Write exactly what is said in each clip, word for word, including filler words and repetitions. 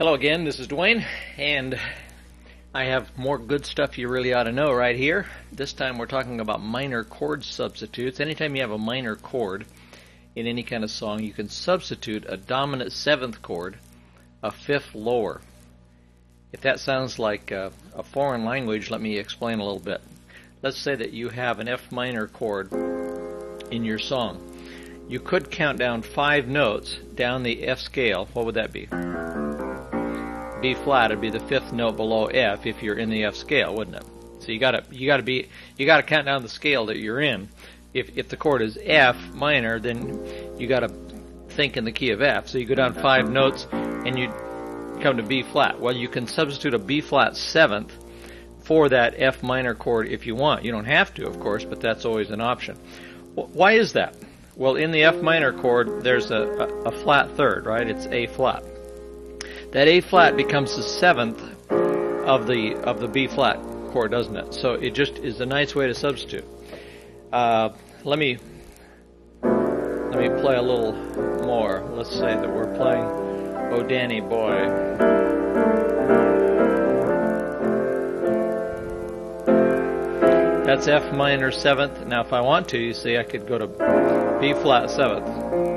Hello again, this is Dwayne, and I have more good stuff you really ought to know right here. This time we're talking about minor chord substitutes. Anytime you have a minor chord in any kind of song, you can substitute a dominant seventh chord a fifth lower. If that sounds like a, a foreign language, let me explain a little bit. Let's say that you have an F minor chord in your song. You could count down five notes down the F scale. What would that be? B flat would be the fifth note below F if you're in the F scale, wouldn't it? So you gotta you gotta be you gotta count down the scale that you're in. If if the chord is F minor, then you gotta think in the key of F. So you go down five notes and you come to B flat. Well, you can substitute a B flat seventh for that F minor chord if you want. You don't have to, of course, but that's always an option. Why is that? Well, in the F minor chord, there's a, a, a flat third, right? It's A flat. That A flat becomes the seventh of the of the B flat chord, doesn't it? So it just is a nice way to substitute. Uh, let me let me play a little more. Let's say that we're playing "Oh Danny Boy." That's F minor seventh. Now, if I want to, you see, I could go to B flat seventh.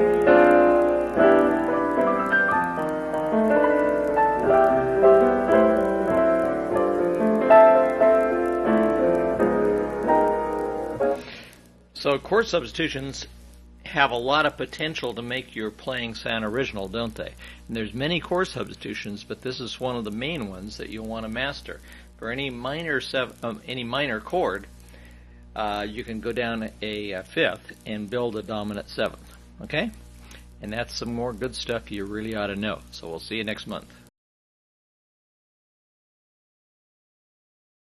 So chord substitutions have a lot of potential to make your playing sound original, don't they? And there's many chord substitutions, but this is one of the main ones that you'll want to master. For any minor sev um, any minor chord, uh, you can go down a, a fifth and build a dominant seventh. Okay? And that's some more good stuff you really ought to know. So we'll see you next month.